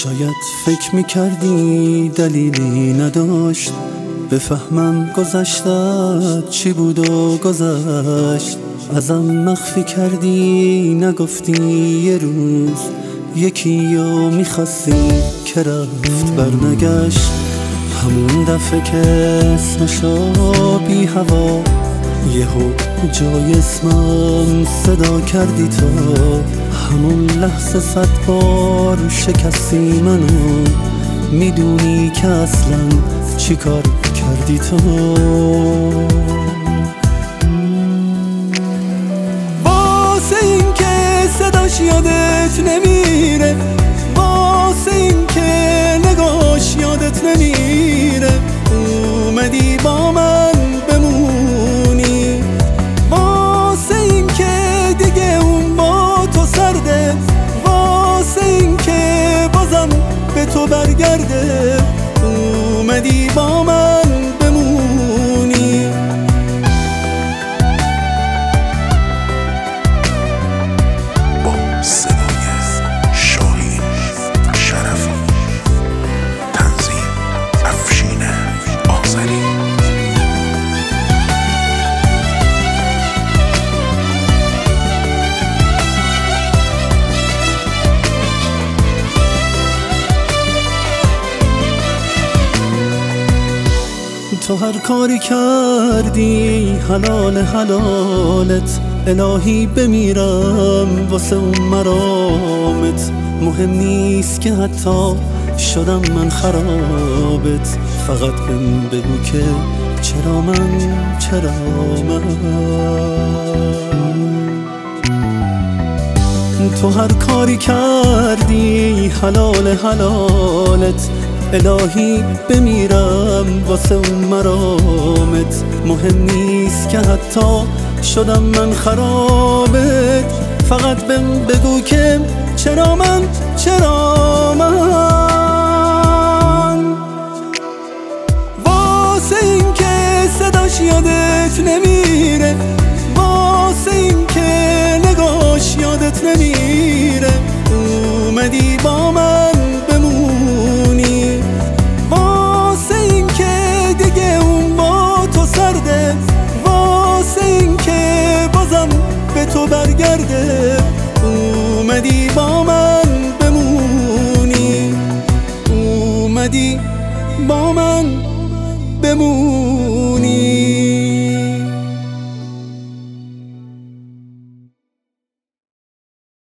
شاید فکر میکردی دلیلی نداشت بفهمم گذشتت چی بود و گذشت. ازم مخفی کردی نگفتی یه روز یکی رو میخواستی که رفت برنگشت. همون دفعه که اسمشو بی هوا یهو جای اسمم صدا کردی تو، همون لحظه 100 بار شکستی منو. میدونی که اصلا چی کار کردی تو؟ واسه این که صداش یادت نمیره، واسه این که نگاش یادت نمیره، اومدی با من بمونی. واسه این که دیگه اون با تو سرده، واسه این که بازم به تو برگرده، اومدی با من بمونی. با صدای شاهین شرفی، تنظیم افشین آذری. تو هر کاری کردی حلال حلالت، الهی بمیرم واسه اون مرامت. مهم نیست که حتی شدم من خرابت، فقط بهم بگو که چرا من، چرا من. تو هر کاری کردی حلال حلالت، الهی بمیرم واسه اون مرامت. مهم نیست که حتی شدم من خرابت، فقط بهم بگو که چرا من، چرا من. واسه این که صداش یادت نمیره، واسه این که نگاش یادت نمیره،